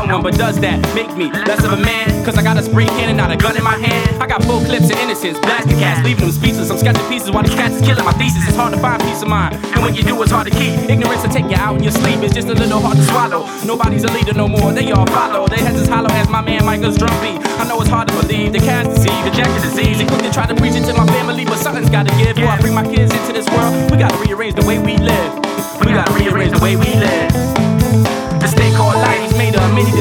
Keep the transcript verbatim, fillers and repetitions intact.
someone, but does that make me less of a man? Cause I got a spray can and not a gun in my hand. I got full clips of innocence, blasting cats, leaving them speechless. I'm sketching pieces while these cats is killing my thesis. It's hard to find peace of mind, and when you do, it's hard to keep. Ignorance will take you out in your sleep. It's just a little hard to swallow. Nobody's a leader no more, they all follow. Their heads as hollow as my man Michael's drum beat. I know it's hard to believe, the cats deceive, rejected disease. They quick to try to preach it to my family, but something's gotta give. Before I bring my kids into this world, we gotta rearrange the way we live. We gotta rearrange the way we live.